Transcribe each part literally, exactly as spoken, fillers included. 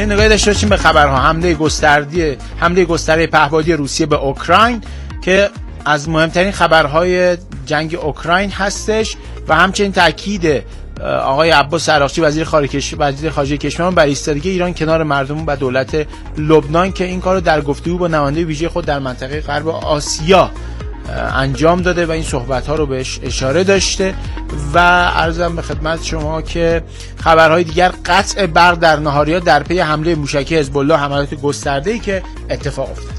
بریم نگاهی داشته باشیم به خبرها. حمله گسترده حمله گسترده پهپادی روسیه به اوکراین که از مهمترین خبرهای جنگ اوکراین هستش و همچنین تاکید آقای عباس عراقچی وزیر خارجه وزیر خارجه کشور بر ایستادگی ایران کنار مردم و دولت لبنان که این کارو در گفتگو با نماینده ویژه خود در منطقه غرب آسیا انجام داده و این صحبت‌ها رو بهش اشاره داشته. و عرضم به خدمت شما که خبرهای دیگر قطع برق در نهاریا در پی حمله موشکی حزب الله، حملات گسترده‌ای که اتفاق افتاد.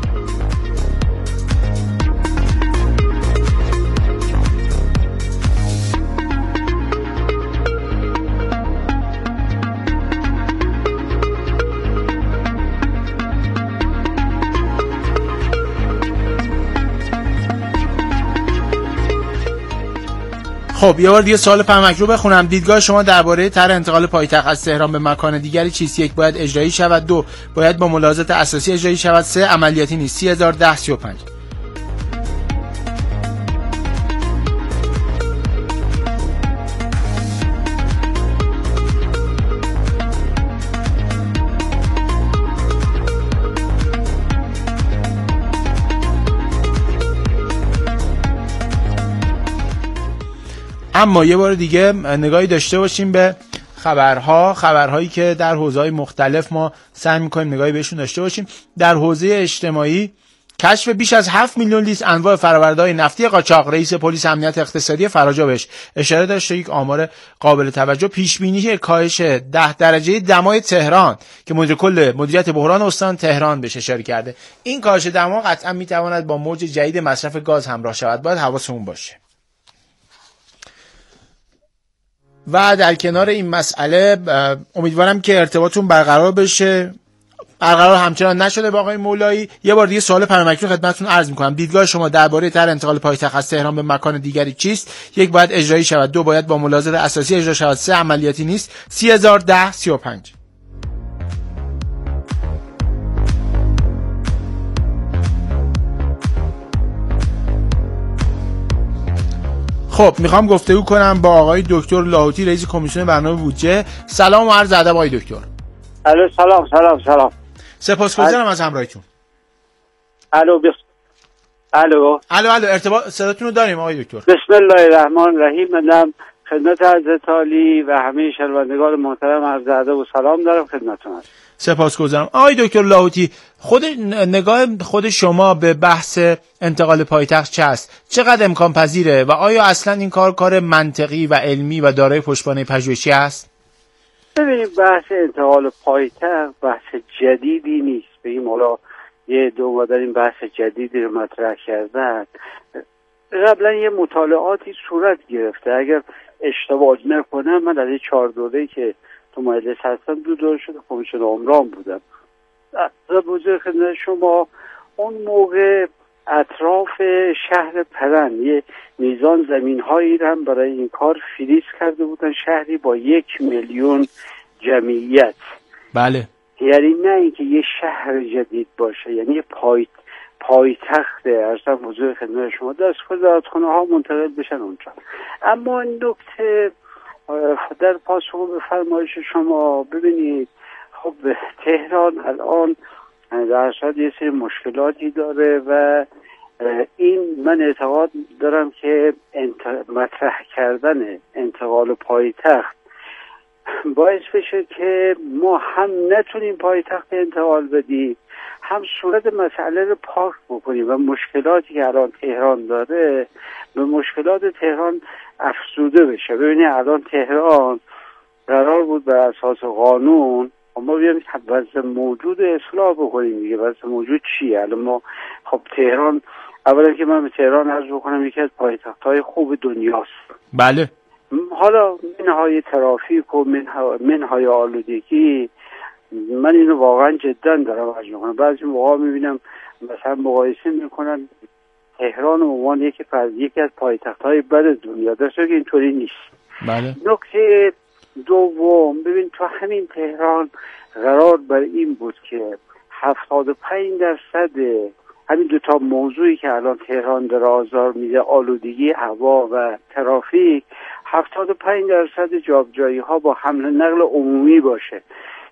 خب یه بار دیگه سوال پرمک رو بخونم. دیدگاه شما درباره طرح انتقال پایتخت از تهران به مکان دیگری چیست؟ یک، باید اجرایی شود. دو، باید با ملاحظات اساسی اجرایی شود. سه، عملیاتی نیست. سی هزار ده سی و پنج. اما یه بار دیگه نگاهی داشته باشیم به خبرها خبرهایی که در حوزه‌های مختلف ما سعی می‌کنیم نگاهی بهشون داشته باشیم. در حوزه اجتماعی کشف بیش از هفت میلیون لیتر انواع فرآورده‌های نفتی قاچاق. رئیس پلیس امنیت اقتصادی فراجا بهش اشاره داشته. یک آمار قابل توجه. پیش بینی کاهش ده درجه دمای تهران که مدیر کل مدیریت بحران استان تهران بهش اشاره کرده. این کاهش دما قطعا می‌تواند با موج جدید مصرف گاز همراه شود. باید حواسمون باشه. و در کنار این مسئله امیدوارم که ارتباطتون برقرار بشه. برقرار همچنان نشده با آقای مولایی. یه بار دیگه سوال پرمکری خدمتتون عرض می‌کنم. دیدگاه شما درباره طرح انتقال پایتخت از تهران به مکان دیگری چیست؟ یک، باید اجرایی شود. دو، باید با ملاحظات اساسی اجرا شود. سه، عملیاتی نیست. سی هزار ده سی و پنج. خب میخوام گفتگو کنم با آقای دکتر لاهوتی، رئیس کمیسیون برنامه بودجه. سلام و عرض ادب آقای دکتر. الو سلام سلام سلام. سپاسگزارم از همراهیتون. الو بس الو الو الو ارتباط صداتون رو داریم آقای دکتر. بسم الله الرحمن الرحیم. من خدمت حضرت عالی و همه شنوندگان محترم عرض ادب و سلام دارم خدمتتون. سپاسگزارم آقای دکتر لاهوتی. خود نگاه خود شما به بحث انتقال پایتخت چه است؟ چقدر امکان پذیره و آیا اصلا این کار کار منطقی و علمی و دارای پشتوانه پژوهشی است؟ ببینید بحث انتقال پایتخت بحث جدیدی نیست. بگیم حالا یه دو در این بحث جدیدی رو مطرح کردن. قبلا یه مطالعاتی صورت گرفته. اگر اشتباه نکنم من از این چهار دوره‌ای که تو مجلس هستم دو دوره شده کمیسیون عمران بودم. از بزرگ خدمت شما اون موقع اطراف شهر پرند یه میزان زمین هایی هم برای این کار فریز کرده بودن. شهری با یک میلیون جمعیت. بله. یعنی نه اینکه یه شهر جدید باشه، یعنی یه پای پایتخت ارزم بزرگ خدمت شما دست وزارتخانه ها منتقل بشن اونجا. اما نکته در پاسخ به فرمایش شما، ببینید خب تهران الان در صورت یه سری مشکلاتی داره و این من اعتقاد دارم که انت... مطرح کردن انتقال پایتخت باعث بشه که ما هم نتونیم پایتخت انتقال بدیم، هم صورت مسئله رو پاک بکنیم و مشکلاتی که الان تهران داره به مشکلات تهران افزوده بشه. ببینید الان تهران قرار بود بر اساس قانون ما بیایم وضع موجود اصلاح بکنیم دیگه. وضع موجود چیه؟ الان ما خب تهران، اولا که من به تهران عرض بکنم یکی از پایتخت‌های خوب دنیاست. بله. حالا منهای ترافیک و منهای, منهای آلودگی من اینو واقعا جدا دارم عرض میکنم. بعضی موقع میبینم مثلا مقایسه میکنن تهران به عنوان یکی از یکی از پایتخت‌های بد دنیا، درسته که اینطوری نیست. بله. نکته دوم، ببین تو همین تهران قرار بر این بود که هفتاد و پنج درصد همین دو تا موضوعی که الان تهران داره آزار میده، آلودگی هوا و ترافیک، هفتاد و پنج درصد جابجایی ها با حمل نقل عمومی باشه.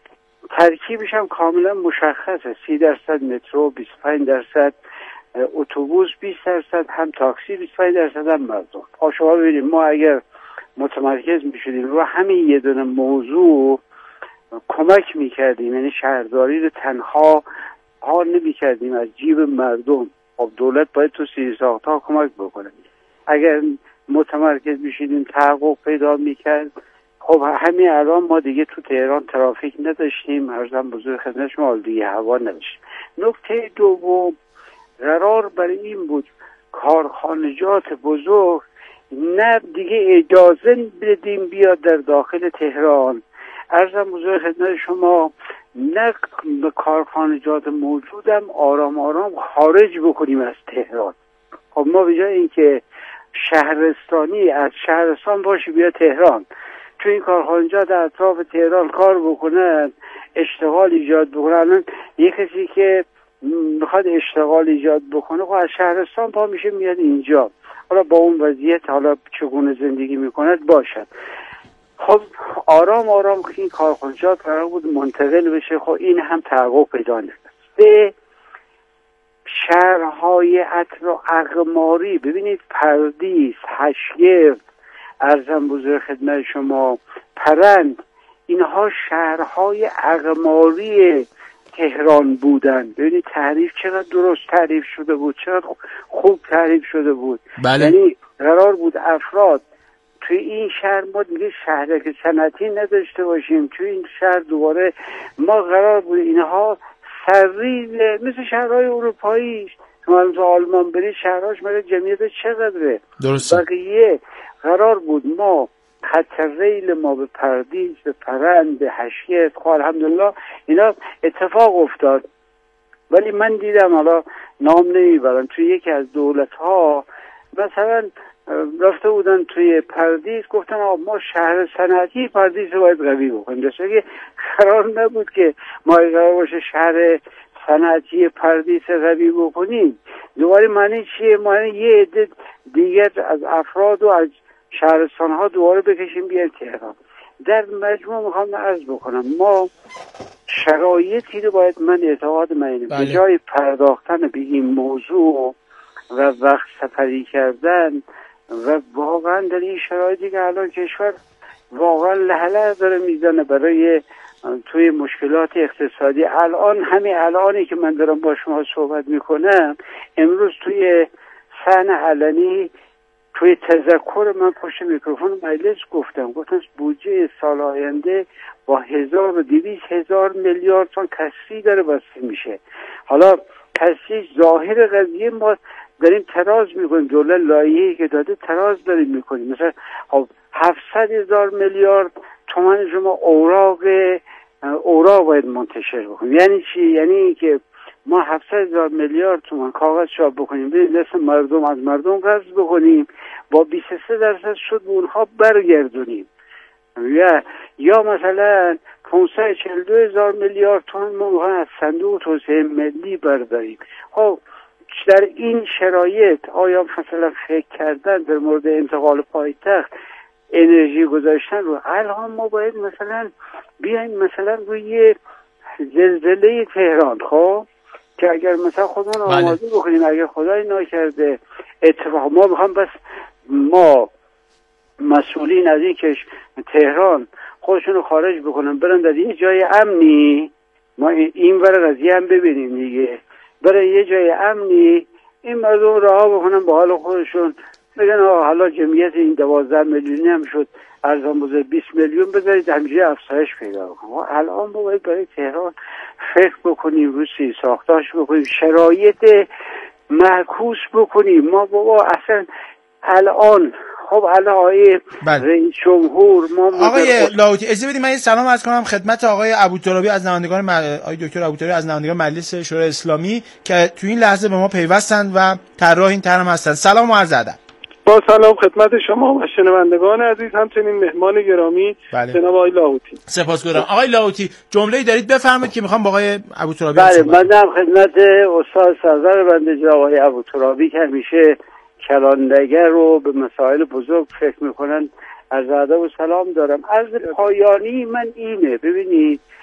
ترکیبش هم کاملا مشخصه، سی درصد مترو، بیست و پنج درصد اتوبوس، بیست درصد هم تاکسی، بیست و پنج درصد هم مردم. شما ببینید ما اگر متمرکز میشدیم رو همین یه دونه موضوع کمک میکردیم، یعنی شهرداری رو تنها ها نمیکردیم از جیب مردم، خب دولت باید تو سیری ساخت‌ها کمک بکنه. اگر متمرکز میشدیم تحقق پیدا میکرد. خب همین الان ما دیگه تو تهران ترافیک نداشتیم، عرضم بزرگ خدمت شما، آلودگی هوا نداشتیم. نکته دوم، قرار برای این بود کارخانجات بزرگ نه دیگه اجازه بدیم بیاد در داخل تهران، عرضم بزرگ خدمت شما، نه کارخانجات موجودم آرام آرام خارج بکنیم از تهران. خب ما به جای اینکه شهرستانی از شهرستان باشه بیا تهران، تو این کارخانجات اطراف تهران کار بکنن، اشتغال ایجاد بکنن، یه کسی که میخواد اشتغال ایجاد بکنه خب از شهرستان پا میشه میاد اینجا، حالا با اون وضعیت حالا چگونه زندگی میکند باشد. خب آرام آرام که این کارخانجات قرار بود منتقل بشه، خب این هم تحقق پیدا نکرد. به شهرهای اطراف اقماری، ببینید پردیس، هشگرد، عرضم بزرگ خدمت شما، پرند، اینها شهرهای اقماری تهران بودن. ببینید تعریف چقدر درست تعریف شده بود، چقدر خوب تعریف شده بود. بله. یعنی قرار بود افراد توی این شهر ما دیگه شهرک صنعتی نداشته باشیم، توی این شهر دوباره ما قرار بود اینها سرریز مثل شهرهای اروپایی، شما تو آلمان برید شهرهاش مگه جمعیت چقدره؟ درسته. بقیه قرار بود ما خط ریل ما به پردیس، به پرند، به هشگرد، خب الحمدلله اینا اتفاق افتاد. ولی من دیدم، حالا نام نمیبرم، توی یکی از دولت ها مثلا رفته بودن توی پردیس، گفتن ما شهر صنعتی پردیس رو باید قوی بکنیم، درسته که قرار نبود که ما قرار باشه شهر صنعتی پردیس قوی بکنیم. دوباره معنی چیه؟ معنی یه عده دیگر از افراد و از شهرستان ها دوباره بکشیم بیان تهران. در مجموع میخوام عرض بکنم ما شرایطی رو باید، من اعتقاد من اینه، به جای پرداختن به این موضوع و وقت سپری کردن و واقعا در این شرایطی که الان کشور واقعا لهله داره میزنه برای توی مشکلات اقتصادی، الان همین الانی که من دارم با شما صحبت میکنم، امروز توی صحن علنی توی تذکر من پشت میکروفون مجلس گفتم گفتم بودجه سال آینده با هزار و دویست هزار میلیارد تومان کسری داره بسته میشه. حالا کسری ظاهر قضیه ما داریم تراز میکنیم، دولت لایحه‌ای که داده تراز داریم میکنیم، مثلا خب هفتصد هزار میلیارد تومان شما اوراق اوراق باید منتشر بکنیم. یعنی چی؟ یعنی که ما هفتصد هزار میلیارد تومان کاغذ چاپ بکنیم، بریم دست مردم، از مردم قرض بکنیم، با بیست و سه درصد سود به اونها برگردونیم. یا یا مثلا پانصد و چهل و دو هزار میلیارد تومان ما از صندوق توسعه ملی برداریم. خب در این شرایط آیا مثلا فکر کردن در مورد انتقال پایتخت، انرژی گذاشتن رو، الان ما باید مثلا بیایم مثلا روی زلزله تهران، خب که اگر مثلا خودمون آماده بکنیم، اگر خدای ناکرده اتفاق، ما میخوام بس ما مسئولین از این که تهران خودشون رو خارج بکنن برن در یه جای امنی، ما این ور قضیه هم ببینیم دیگه، برای یه جای امنی این مردم رها بکنن با حال خودشون، بگن حالا جمعیت این دوازده میلیونی هم شد، ارزان بزرگ بیست میلیون بذارید همجوری افزایش پیدا بکنم. الان ما باید برای تهران فکر بکنیم، روسی ساختاش بکنیم، شرایط معکوس بکنیم. ما بابا اصلا الان خب الان آقای رئیس جمهور ما آقای لاهوتی اجازه بدید من یه سلام عرض کنم خدمت آقای ابوترابی از نمایندگان م... آقای دکتر ابوترابی از نمایندگان مجلس شورای اسلامی که تو این لحظه به ما پیوستند و طراح این طرح هستند. سلام و عرض ادب. با سلام خدمت شما و شنوندگان عزیز، همچنین مهمان گرامی بله. جناب آقای لاهوتی. سپاسگزارم. آقای لاهوتی جمله‌ای دارید بفرمایید که میخوام با آقای ابوترابی بله من در خدمت استاد سرور بنده جناب آقای ابوترابی که همیشه کلاندگر رو به مسائل بزرگ فکر میکنن عرض ادب و سلام دارم. عرض پایانی من اینه، ببینید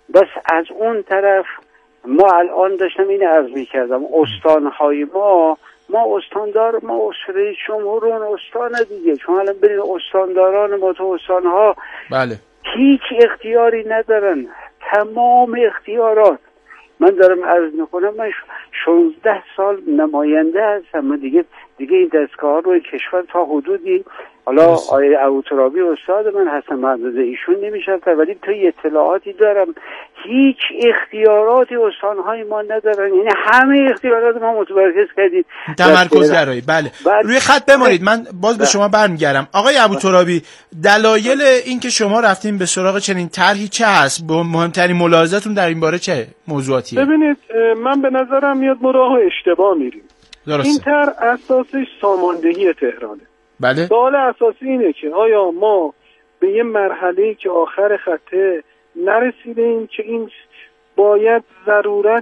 بس از اون طرف ما الان داشتم این عرض می‌کردم استانهای ما ما استاندار ما رئیس جمهور اون استان دیگه، چون الان برید استانداران ما تو استانها بله هیچ اختیاری ندارن، تمام اختیارات. من دارم عرض میکنم من شانزده سال نماینده هستم، من دیگه دیگه این دستگاه رو کشور تا حدودی، حالا آیه ابوترابی استاد من هستن محمد ایشون نمیشناسن، ولی تو اطلاعاتی دارم هیچ اختیاراتی استانهای ما ندارن، یعنی همه اختیارات ما متمرکز کردید تمرکز گرایی. بله. بله روی خط بمانید، من باز به شما برمیگردم. آقای ابوترابی، دلایل این که شما رفتین به سراغ چنین طرحی چه هست؟ مهمترین ملاحظاتون در این باره چه موضوعاتیه؟ ببینید من به نظرم میاد ما راه اشتباه میریم. درسته. این طرح اساسش ساماندهی تهرانه. بله. سوال اساسی اینه که آیا ما به یه مرحله‌ای که آخر خطه نرسیدیم که این باید ضرورت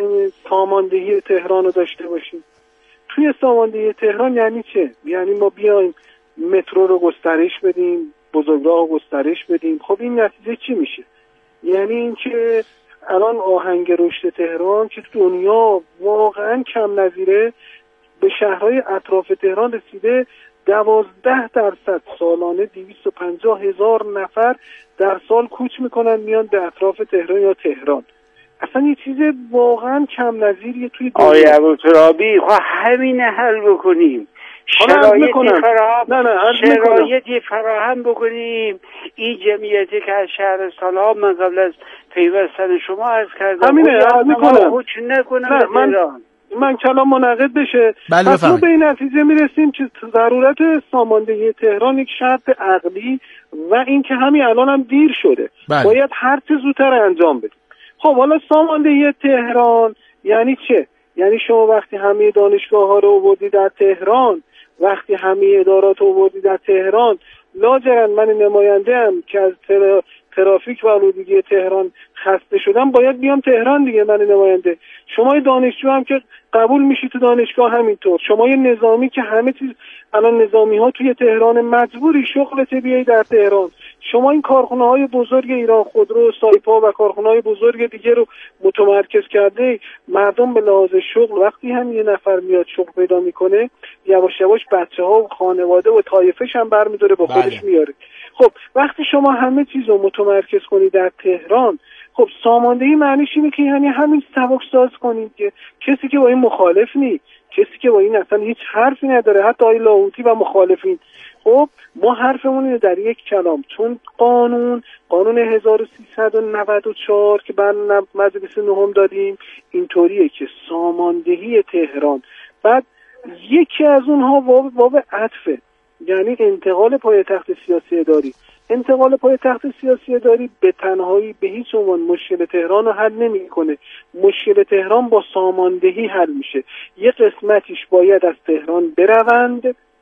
ساماندهی تهران رو داشته باشیم؟ توی ساماندهی تهران یعنی چه؟ یعنی ما بیایم مترو رو گسترش بدیم، بزرگراه رو گسترش بدیم. خب این نتیجه چی میشه؟ یعنی این که الان آهنگ رشد تهران که دنیا واقعا کم نظیره به شهرهای اطراف تهران رسیده، دوازده درصد سالانه دویست و پنجاه هزار نفر در سال کوچ میکنن میان به اطراف تهران یا تهران. اصلا یه چیز واقعا کم نظیریه توی دنیا. آقای ابوترابی خب همین حل بکنیم، شرایطی فراهم نه نه شرایطی فراهم بکنیم. این جمعیتی که از شهرستان ها من قبل از پیوستن شما عرض کردم همینه میکنم نکنم من من کلام منعقد بشه. پس ما به این نتیجه میرسیم که ضرورت ساماندهی تهران یک شرط عقلی و این که همین الان هم دیر شده. بله. باید هر چه زودتر انجام بدیم. خب حالا ساماندهی تهران یعنی چه؟ یعنی شما وقتی همه دانشگاه ها رو آوردی در تهران، وقتی همه ادارات رو آوردی در تهران، لاجرم من نماینده ام که از تر... ترافیک و آلودگی تهران خسته شدم باید بیام تهران دیگه. من نماینده، شما دانشجو هم که قبول میشی تو دانشگاه همینطور، شما یه نظامی که همه چیز الان نظامی ها توی تهران مجبوری شغلت بیایی در تهران. شما این کارخونه های بزرگ ایران خودرو، سایپا و کارخونه های بزرگ دیگه رو متمرکز کرده. مردم به لحاظ شغل وقتی هم یه نفر میاد شغل پیدا میکنه یواش یواش بچه ها و خانواده و طایفش هم برمیداره با خودش بله. میاره. خب وقتی شما همه چیز رو متمرکز کنی در تهران، خب ساماندهی معنیش اینه که یعنی همین سبکساز کنید که کسی که با این مخالف نی، کسی که با این اصلا هیچ حرفی نداره، حتی آقای لاهوتی و مخالفین. خب ما حرفمون اینه در یک کلام، چون قانون قانون هزار و سیصد و نود و چهار که بر مجلس نهم دادیم اینطوریه که ساماندهی تهران، بعد یکی از اونها باب باب عطفه، یعنی انتقال پایتخت سیاسی اداری. انتقال پایتخت سیاسی اداری به تنهایی به هیچ عنوان مشکل تهران رو حل نمی‌کنه. مشکل تهران با ساماندهی حل میشه. یه قسمتیش باید از تهران بروند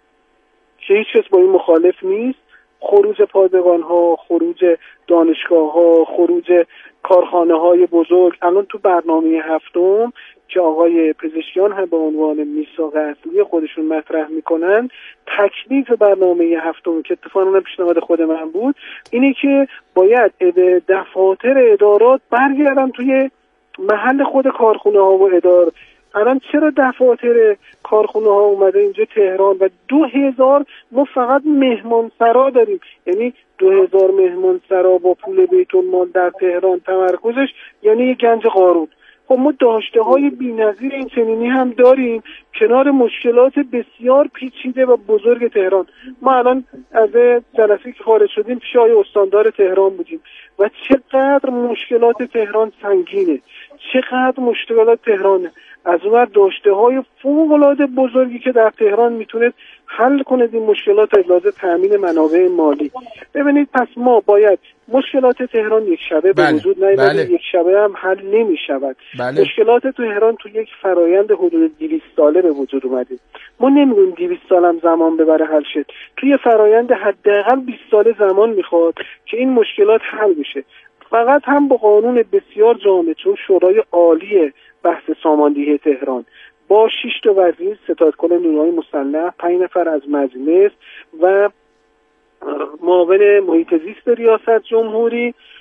که هیچ کس با این مخالف نیست، خروج پادگان‌ها، خروج دانشگاه‌ها، خروج کارخانه‌های بزرگ. الان تو برنامه هفتم که آقای پزشکیان هم به عنوان میثاق اصلی خودشون مطرح میکنن، تکلیف برنامه هفتم که اتفاقا پیشنهاد خود من بود اینه که باید دفاتر ادارات برگردن توی محل خود کارخونه ها و اداره. الان چرا دفاتر کارخونه ها اومده اینجا تهران و دو هزار ما فقط مهمان سرا داریم، یعنی دو هزار مهمان سرا با پول بیت المال در تهران تمرکزش یعنی یک گنج قارون. خب ما داشته های بی‌نظیر این چنینی هم داریم کنار مشکلات بسیار پیچیده و بزرگ تهران. ما الان از جلسه که خارج شدیم پیش آقای استاندار تهران بودیم و چقدر مشکلات تهران سنگینه، چقدر مشکلات تهرانه. از اون داشته های فوق‌العاده بزرگی که در تهران میتونه حل کنه این مشکلات از لحاظ تامین منابع مالی. ببینید پس ما باید مشکلات تهران یک شبه به وجود نیامده، بله. یک شبه هم حل نمی‌شود. بله. مشکلات تهران تو یک فرایند حدود دویست ساله به وجود اومده. ما نمی‌گیم دویست سال هم زمان ببره حل شه. توی فرایند حداقل بیست ساله زمان میخواد که این مشکلات حل بشه. فقط هم با قانون بسیار جامع چون شورای عالی بحث ساماندهی تهران با شش تا وزیر، ستاد کل نیروهای مسلح، پنج نفر از مجلس و معاون محیط زیست ریاست جمهوری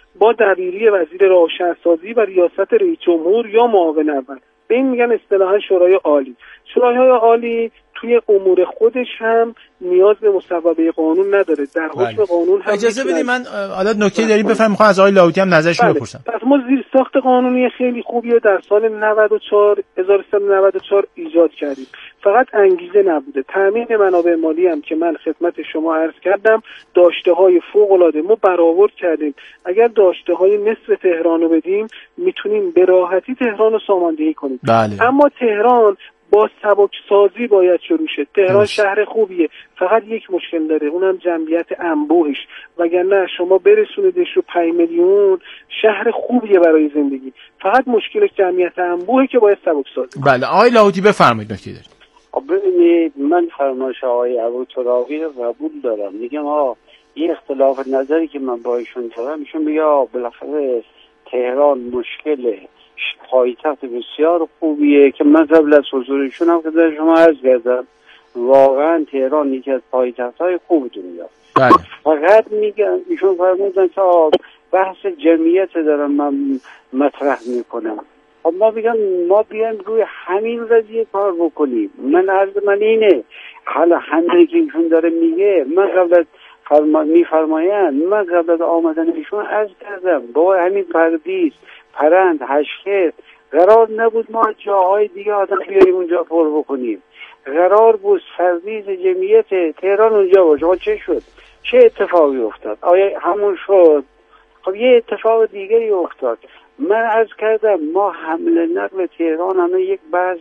با دبیری وزیر روشنسازی و ریاست رئیس جمهور یا معاون اول. به این میگن اصطلاحا شورای عالی. شورای عالی توی امور خودش هم نیاز به مصوبه قانون نداره، در حکم قانون هم. اجازه بدید من حالا نکته داریم بفرمایید، میخوام از آقای لاهوتی هم نظرشون بپرسم. پس ما زیرساخت قانونی خیلی خوبی در سال نود و چهار هزار و سیصد و نود و چهار ایجاد کردیم، فقط انگیزه نبوده. تامین منابع مالی هم که من خدمت شما عرض کردم داشته‌های فوق‌العاده ما برآورد کردیم. اگر داشته‌های نصف تهران رو بدیم میتونیم به راحتی تهران رو ساماندهی کنیم. بله. اما تهران با سبک سازی باید شروع شه. تهران شهر خوبیه، فقط یک مشکل داره، اونم جمعیت انبوهش. وگرنه شما برسونیدش رو پنج میلیون، شهر خوبیه برای زندگی، فقط مشکل جمعیت انبوهه که باید سبک سازی. بله آقای لاهوتی بفرمایید نکته دارید. ببینید من فرمایش آقای ابوترابی رو قبول دارم. میگم آقا این اختلاف نظری که من با ایشون دارم، ایشون میگه بالاخره تهران مشکل پایتخت بسیار خوبیه که من قبل از حضورشون هم که در شما عرض کردم واقعا تهران یکی از پایتخت‌های خوب دنیا. بله. فقط میگم ایشون فرمودن که بحث جمعیت دارم من مطرح میکنم. خب ما میگم ما بیایم روی همین قضیه کار بکنیم. من عرض من اینه، حالا همین که ایشون داره میگه، من قبل از فرما میفرمایند من قبل از آمدن ایشون عرض کردم با همین پردیس پرند هشکر قرار نبود ما جاهای دیگه آدم بیاریم اونجا پر بکنیم، قرار بود سرویس جمعیت تهران اونجا باشه. چه شد؟ چه اتفاقی افتاد؟ آیا همون شد؟ خب یه اتفاق دیگری افتاد. من عرض کردم ما حمل نقل تهران همه یک بعض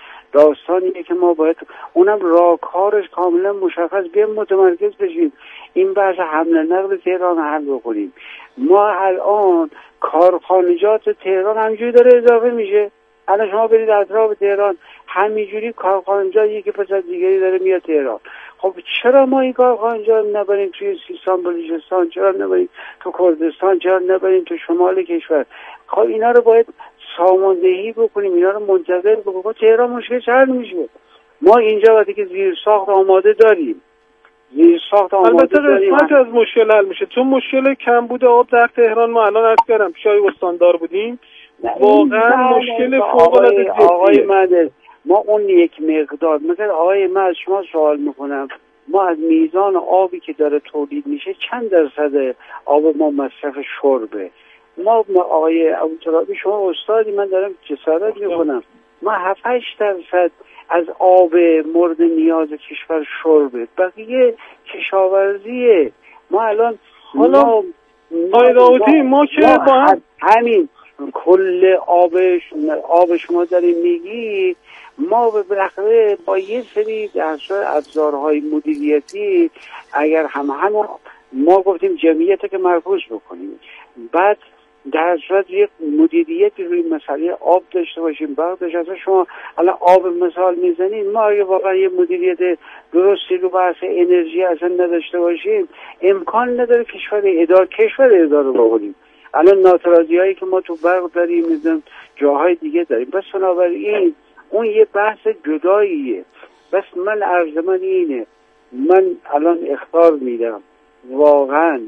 داستانیه که ما باید اونم راهکارش کاملا مشخص بیایم متمرکز بشیم، این بحث حمل نقل تهران حل بکنیم. ما الان کارخانجات تهران همینجوری داره اضافه میشه. الان شما برید اطراف تهران همینجوری کارخانجات یکی پس از دیگری داره میاد تهران. خب چرا ما این کارخانجات نبریم توی سیستان بلوچستان؟ چرا نبریم تو کردستان؟ چرا نبریم تو شمال کشور؟ خب اینا رو باید ساماندهی بکنیم، اینا رو منتظر بکنیم. تهران مشکل حل میشه. ما اینجا وقتی که زیر ساخت آماده داریم، زیر ساخت آماده البته داریم، قسمت از مشکل حل میشه. چون مشکل کمبود آب در تهران ما الان عرض کردم پیش آقای استاندار بودیم، واقعا مشکل فوق العاده جدیه. آقای مهندس ما اون یک مقدار مثلا آقای من از شما سوال میکنم، ما از میزان آبی که داره تولید میشه چند درصد آب ما مصرف شربه؟ ما آقای ابوترابی شما استادی، من دارم جسارت میکنم، ما هفت هشت درصد از آب مورد نیاز کشور شربه، بقیه کشاورزیه. ما الان حالا آقای لاهوتی ما که با هم همین کل آبش آب شما داریم میگی، ما به بالاخره با یه سری در صورت ابزارهای مدیریتی اگر هم هم ما گفتیم جمعیت که مرکوز بکنیم، بعد در صورت یک مدیریتی روی مسئله آب داشته باشیم. بعد داشته شما الان آب مثال میزنید، ما اگه واقعا یه مدیریت درستی رو بحث انرژی اصلا نداشته باشیم امکان نداره کشور اداره کشور اداره بکنیم. الان ناترازی هایی که ما تو برق داریم میدونم جاهای دیگه داریم، بس بنابراین اون یه بحث جداییه. بس من عرض من اینه، من الان اخطار میدم واقعا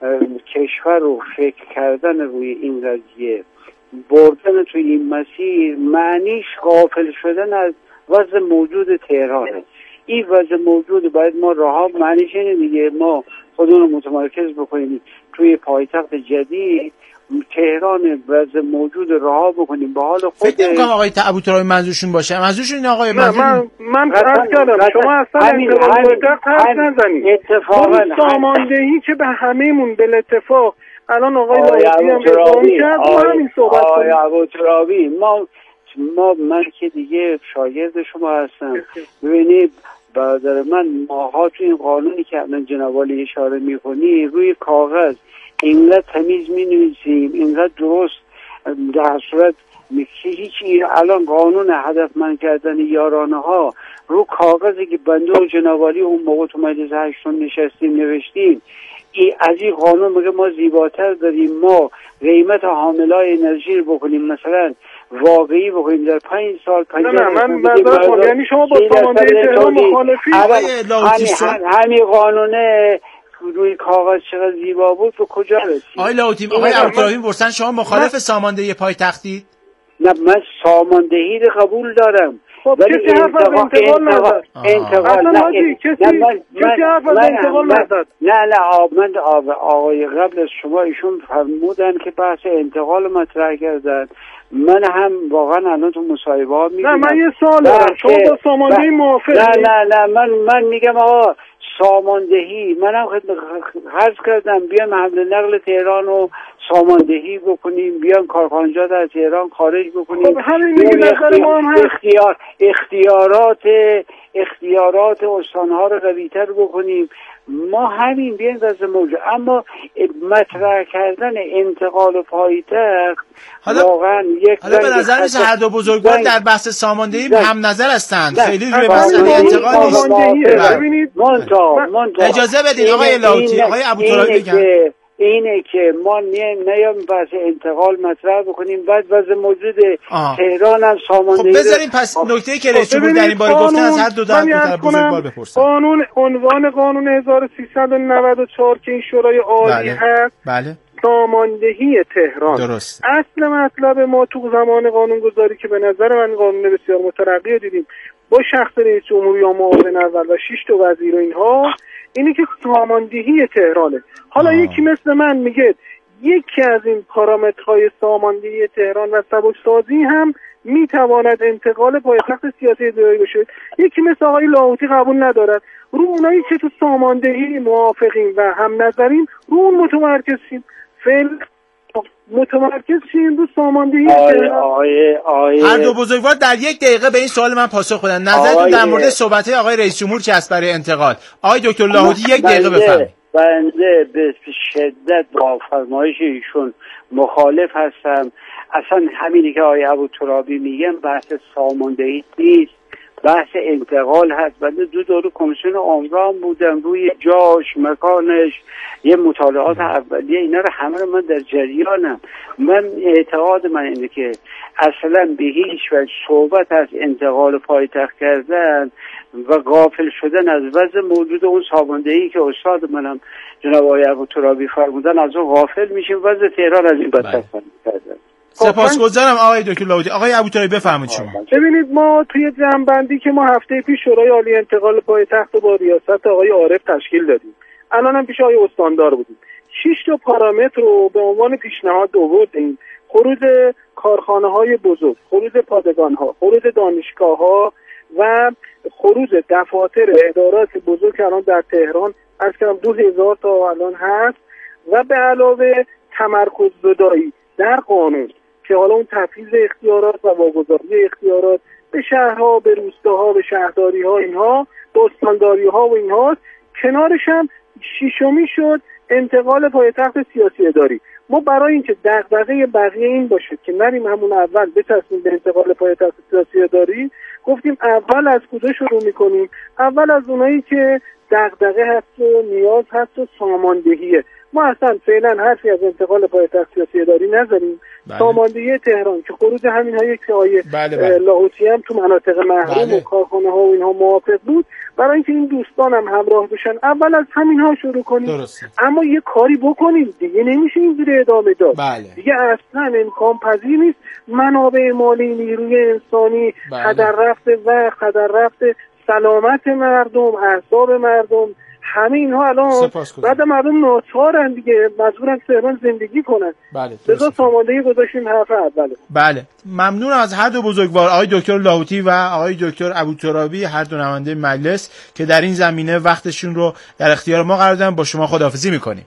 کشور رو فکر کردن روی این قضیه، بردن توی این مسیر معنیش غافل شدن از وضع موجود تهرانه. این وضع موجود باید ما رها معنیش اینه دیگه، ما خودمون رو متمرکز بکنیم توی پایتخت جدید تهران وضع موجود رها بکنیم به حال خود. فکر نمی‌کنم آقای ابوترابی منظورشون باشه. منظورشون این آقای منظور من من عرض کردم شما اصلا انتقاد حرف نزنید. اتفاقا ساماندهی که به همه‌مون به اتفاق الان آقای لاهوتی هم ادعا کرد ما همین صحبت کنیم. آقای ابوترابی ما ما من که دیگه شاگرد شما هستم. ببینید برادر من، ماها تو این قانونی که الان جناب عالی اشاره می‌کنی روی کاغذ اینقدر تمیز می‌نویسیم، اینقدر درست، در صورت هیچ الان قانون هدفمند کردن یارانه ها رو کاغذی که بنده و جناب عالی اون موقع تو مجلس هشتم نشستیم نوشتیم، ای از این قانون میگه ما زیباتر داریم، ما قیمت حاملای انرژی رو بکنیم مثلا واقعی بکنیم در پنج سال پنج نه نه من معذرت میخوام، یعنی شما با ساماندهی تهران مخالفی؟ همین قانونه روی کاغذ چقدر زیبا بود به کجا رسید؟ آقای لاهوتی، آقای ابوترابی پرسن شما مخالف ساماندهی پایتختید؟ نه، من ساماندهی رو قبول دارم. خب کسی حرف از انتقال نزد. انتقال نه کسی کسی حرف از انتقال نزد. نه نه من آقای قبل از شما ایشون فرمودن که بحث انتقال مطرح کردن. من هم واقعا الان تو مصاحبه ها میگم. نه من یه سوال دارم، شما با ساماندهی موافقی؟ نه نه نه من من میگم آقا ساماندهی، منم عرض کردم بیان حمل نقل تهران رو ساماندهی بکنیم، بیان کارخانجات از تهران خارج بکنیم. خب همین میگه نظر ما هم هست. اختیار اختیارات اختیارات استانها رو قوی‌تر بکنیم. ما همین بیان واسه موجود، اما مطرح کردن انتقال پایتخت واقعا یک حالا به نظر میسه هر دو بزرگوار در بحث ساماندهی هم نظر هستند، خیلی روی مسئله انتقال نیست. ببینید اجازه بدید آقای لاهوتی، آقای ابوترابی بگن. اینه که ما نیام بحث انتقال مطرح بکنیم بعد وضع موجود تهران هم ساماندهی. خب بذاریم پس نکته‌ای که رئیس جمهور در این باره گفتن از هر دو تا بزرگوار بپرسن. قانون عنوان قانون هزار و سیصد و نود و چهار که این شورای عالی هست، بله ساماندهی تهران درست. اصل مطلب ما تو زمان قانونگذاری که به نظر من قانون بسیار مترقی دیدیم با شخص رئیس جمهور یا معاون اول و شش تا وزیر و اینها، اینی که ساماندهی تهرانه. حالا آه. یکی مثل من میگه یکی از این پارامترهای ساماندهی تهران و سبکسازی هم میتواند انتقال پایتخت سیاسی اداری بشه. یکی مثل آقای لاهوتی قبول ندارد. رو اونایی که تو ساماندهی موافقیم و هم نظریم رو اون متمرکز شیم. فعلا متمرکز شیم رو ساماندهی تهران. هر دو بزرگوار در یک دقیقه به این سوال من پاسخ بدن. نظرتون در مورد صحبت‌های آقای رئیس جمهور چه است برای انتقال؟ آقای دکتر لاهوتی یک دقیقه بفرمایید. بنده به شدت با فرمایش ایشون مخالف هستم. اصلا همینی که آقای ابوترابی میگن بحث ساماندهی نیست، بحث انتقال هست. بنده دو دوره کمیسیون عمران بودم، روی جاش مکانش یه مطالعات اولیه اینا رو همه رو من در جریانم. من اعتقاد من اینه که اصلا به هیچ وجه صحبت از انتقال پایتخت کردن و غافل شدن از وضع موجود اون ساماندهی که استاد منم جناب آقای ابوترابی فرمودن از اون غافل میشیم. وضع تهران از این بدتر کردن. سپاسگزارم آقای دکتر لاهوتی. آقای ابوترابی بفرمایید شما. ببینید ما توی جمع‌بندی که ما هفته پیش شورای عالی انتقال پایتخت با ریاست آقای عارف تشکیل دادیم، الان هم پیش آقای استاندار بودیم، شش تا پارامتر رو به عنوان پیشنهاد آوردیم: خروج کارخانه‌های بزرگ، خروج پادگان‌ها، خروج دانشگاه‌ها و خروج دفاتر ادارات بزرگ که الان در تهران از کردم دو هزار تا الان هست، و به علاوه تمرکز زدایی در قانون که حالا اون تفویض اختیارات و واگذاری اختیارات به شهرها، به روستاها، به شهرداری‌ها، اینها به استانداری‌ها و اینها. کنارش هم شیشمی شد انتقال پایتخت سیاسی اداری. ما برای اینکه دغدغه بقیه این باشه که نریم همون اول بچسبیم به انتقال پایتخت سیاسی اداری، گفتیم اول از کجا شروع می‌کنیم؟ اول از اونایی که دغدغه هست و نیاز هست و ساماندهیه. ما اصلا فعلا حرفی از انتقال پایتخت سیاسی اداری نزنیم. بله. ساماندهی تهران که خروج همین هایی که آیه بله بله. لاهوتی هم تو مناطق محروم بله. و کارخانه ها و اینها موافق بود، برای اینکه این دوستان هم همراه بشن اول از همین ها شروع کنیم. درسته. اما یه کاری بکنیم دیگه، نمیشه اینجوری ادامه داد. بله. دیگه اصلا امکان پذیر نیست منابع مالی، نیروی انسانی بله. هدر رفته و هدر رفته سلامت مردم، اعصاب مردم، همه اینها الان بعد مردم ناچارن دیگه، مجبورن تهران زندگی کنن. بله. بذار ساماندهی گذاشتیم حرف اوله. بله. ممنون از هر دو بزرگوار، آقای دکتر لاهوتی و آقای دکتر ابوترابی، هر دو نماینده مجلس که در این زمینه وقتشون رو در اختیار ما قرار دادن. با شما خداحافظی می‌کنیم.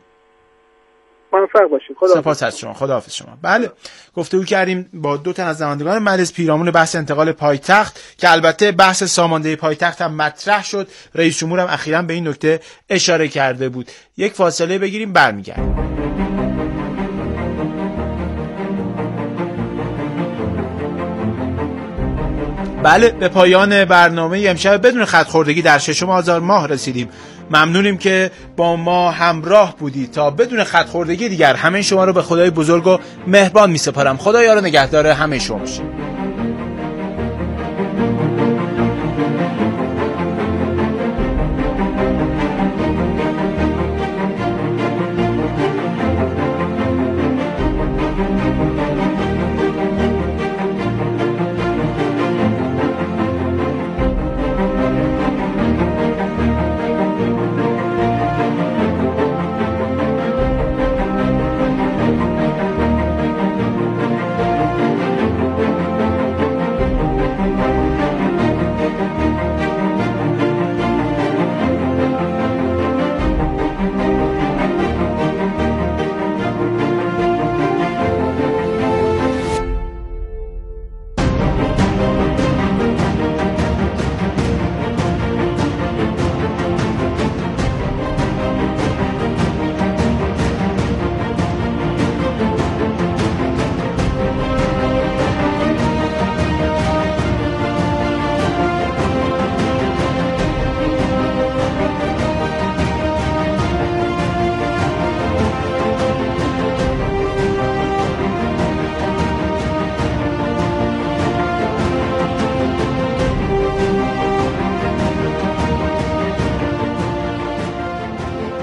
موفق باشید. خدا سپاس از شما. خداحافظ شما. بله، گفتگو کردیم با دو تن از نمایندگان مجلس پیرامون بحث انتقال پایتخت که البته بحث ساماندهی پایتخت هم مطرح شد. رئیس جمهور هم اخیراً به این نکته اشاره کرده بود. یک فاصله بگیریم برمیگردیم. بله، به پایان برنامه امشب بدون خط‌خوردگی در ششم آذر ماه رسیدیم. ممنونیم که با ما همراه بودید. تا بدون خط‌خوردگی دیگر همه شما رو به خدای بزرگ و مهربان می‌سپارم. خدا یار و نگهدار همه شما باشه.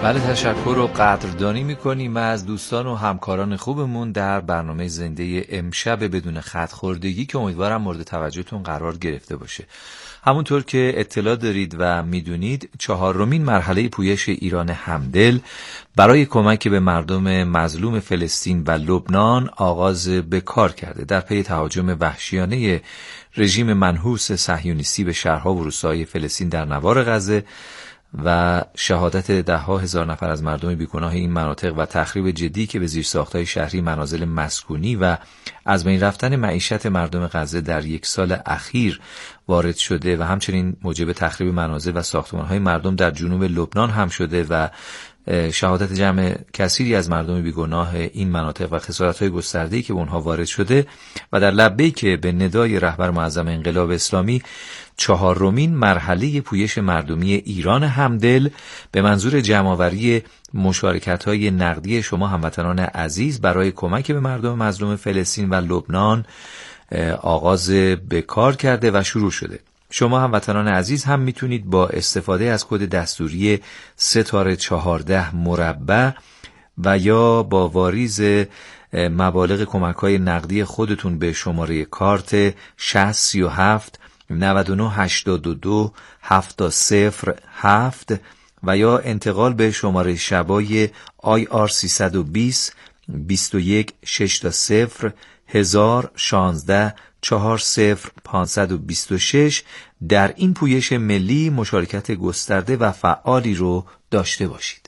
بله، تشکر و قدردانی میکنیم از دوستان و همکاران خوبمون در برنامه زنده امشب بدون خط خوردگی که امیدوارم مورد توجهتون قرار گرفته باشه. همونطور که اطلاع دارید و میدونید، چهارمین مرحله پویش ایران همدل برای کمک به مردم مظلوم فلسطین و لبنان آغاز به کار کرده. در پی تهاجم وحشیانه رژیم منحوس صهیونیستی به شهرها و روستاهای فلسطین در نوار غزه و شهادت ده ها هزار نفر از مردم بیگناه این مناطق و تخریب جدی که به زیرساخت‌های شهری، منازل مسکونی و از بین رفتن معیشت مردم غزه در یک سال اخیر وارد شده و همچنین موجب تخریب منازل و ساختمان‌های مردم در جنوب لبنان هم شده و شهادت جمع کثیری از مردم بیگناه این مناطق و خسارت‌های گسترده‌ای که به اونها وارد شده و در لبه‌ای که به ندای رهبر معظم انقلاب اسلامی چهارمین مرحله پویش مردمی ایران همدل به منظور جمع‌آوری مشارکت‌های نقدی شما هموطنان عزیز برای کمک به مردم مظلوم فلسطین و لبنان آغاز به کار کرده و شروع شده. شما هموطنان عزیز هم میتونید با استفاده از کد دستوری ستاره چهارده مربع و یا با واریز مبالغ کمک‌های نقدی خودتون به شماره کارت شصت سی و هفت نود و نه هشتاد و دو هفتاد صفر هفت و یا انتقال به شماره شبای آی آر سیصد و بیست بیست و یک شصت صفر هزار شانزده چهار صفر پانصد و بیست و شش در این پویش ملی مشارکت گسترده و فعالی رو داشته باشید.